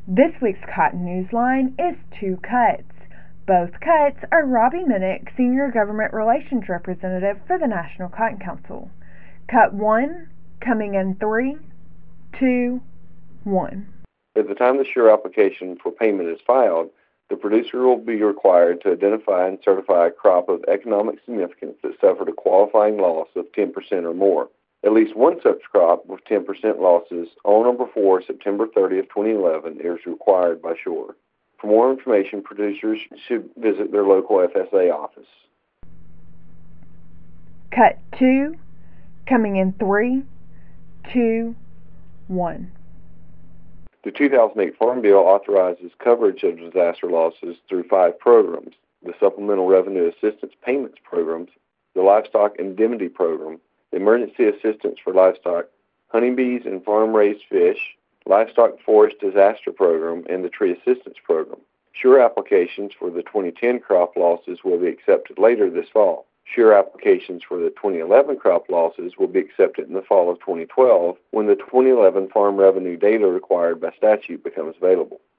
This week's Cotton Newsline is two cuts. Both cuts are Robbie Minnick, Senior Government Relations Representative for the National Cotton Council. Cut 1, coming in 3, 2, 1. At the time the SURE application for payment is filed, the producer will be required to identify and certify a crop of economic significance that suffered a qualifying loss of 10% or more. At least one such crop with 10% losses on or before September 30th, 2011 is required by SURE. For more information, producers should visit their local FSA office. Cut 2, coming in 3, 2, 1. The 2008 Farm Bill authorizes coverage of disaster losses through 5 programs: the Supplemental Revenue Assistance Payments Programs, the Livestock Indemnity Program, the Emergency Assistance for Livestock, Honeybees and Farm-Raised Fish, Livestock Forest Disaster Program, and the Tree Assistance Program. SURE applications for the 2010 crop losses will be accepted later this fall. SURE applications for the 2011 crop losses will be accepted in the fall of 2012 when the 2011 farm revenue data required by statute becomes available.